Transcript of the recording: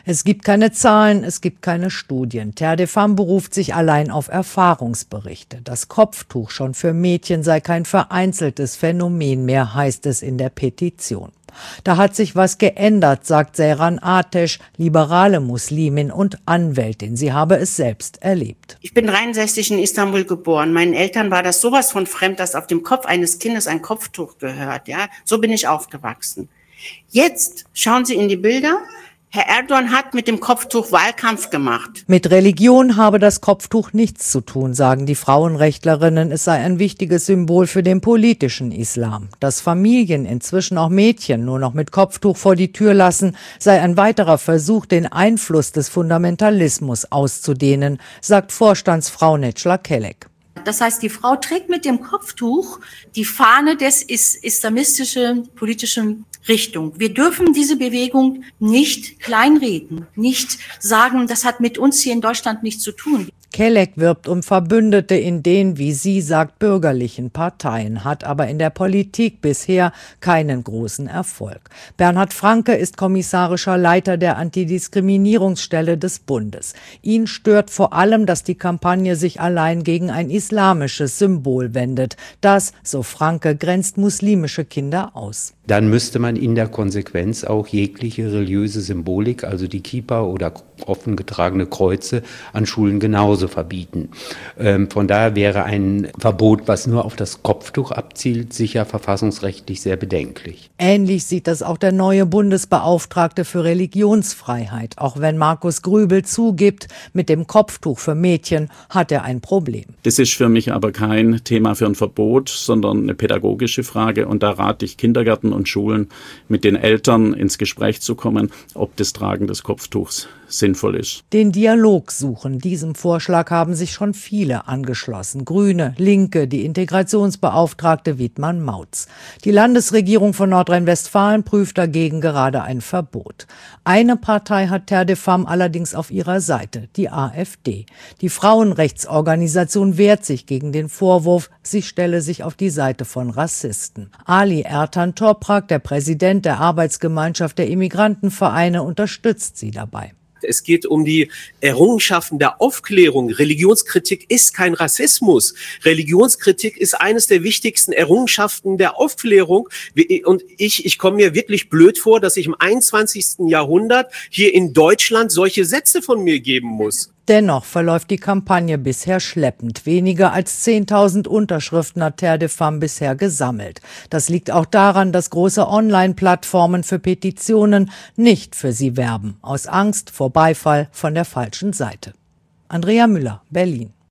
Es gibt keine Zahlen, es gibt keine Studien. Terre des Femmes beruft sich allein auf Erfahrungsberichte. Das Kopftuch schon für Mädchen sei kein vereinzeltes Phänomen mehr, heißt es in der Petition. Da hat sich was geändert, sagt Seyran Ateş, liberale Muslimin und Anwältin. Sie habe es selbst erlebt. Ich bin 63 in Istanbul geboren. Meinen Eltern war das sowas von fremd, dass auf dem Kopf eines Kindes ein Kopftuch gehört. Ja, so bin ich aufgewachsen. Jetzt schauen Sie in die Bilder. Herr Erdogan hat mit dem Kopftuch Wahlkampf gemacht. Mit Religion habe das Kopftuch nichts zu tun, sagen die Frauenrechtlerinnen. Es sei ein wichtiges Symbol für den politischen Islam. Dass Familien, inzwischen auch Mädchen, nur noch mit Kopftuch vor die Tür lassen, sei ein weiterer Versuch, den Einfluss des Fundamentalismus auszudehnen, sagt Vorstandsfrau Necla Kelek. Das heißt, die Frau trägt mit dem Kopftuch die Fahne des islamistischen politischen Richtung. Wir dürfen diese Bewegung nicht kleinreden, nicht sagen, das hat mit uns hier in Deutschland nichts zu tun. Kelek wirbt um Verbündete in den, wie sie sagt, bürgerlichen Parteien, hat aber in der Politik bisher keinen großen Erfolg. Bernhard Franke ist kommissarischer Leiter der Antidiskriminierungsstelle des Bundes. Ihn stört vor allem, dass die Kampagne sich allein gegen ein islamisches Symbol wendet. Das, so Franke, grenzt muslimische Kinder aus. Dann müsste man in der Konsequenz auch jegliche religiöse Symbolik, also die Kippa oder offen getragene Kreuze, an Schulen genauso verbieten. Von daher wäre ein Verbot, was nur auf das Kopftuch abzielt, sicher verfassungsrechtlich sehr bedenklich. Ähnlich sieht das auch der neue Bundesbeauftragte für Religionsfreiheit. Auch wenn Markus Grübel zugibt, mit dem Kopftuch für Mädchen hat er ein Problem. Das ist für mich aber kein Thema für ein Verbot, sondern eine pädagogische Frage. Und da rate ich Kindergärten und Schulen, mit den Eltern ins Gespräch zu kommen, ob das Tragen des Kopftuchs sinnvoll ist. Den Dialog suchen. Diesem Vorschlag haben sich schon viele angeschlossen. Grüne, Linke, die Integrationsbeauftragte Wiedmann Mautz. Die Landesregierung von Nordrhein-Westfalen prüft dagegen gerade ein Verbot. Eine Partei hat Terre des Femmes allerdings auf ihrer Seite, die AfD. Die Frauenrechtsorganisation wehrt sich gegen den Vorwurf, sie stelle sich auf die Seite von Rassisten. Ali Ertan Toprak, der Präsident der Arbeitsgemeinschaft der Immigrantenvereine, unterstützt sie dabei. Es geht um die Errungenschaften der Aufklärung. Religionskritik ist kein Rassismus. Religionskritik ist eines der wichtigsten Errungenschaften der Aufklärung. Und ich komme mir wirklich blöd vor, dass ich im 21. Jahrhundert hier in Deutschland solche Sätze von mir geben muss. Dennoch verläuft die Kampagne bisher schleppend. Weniger als 10.000 Unterschriften hat Terre des Femmes bisher gesammelt. Das liegt auch daran, dass große Online-Plattformen für Petitionen nicht für sie werben, aus Angst vor Beifall von der falschen Seite. Andrea Müller, Berlin.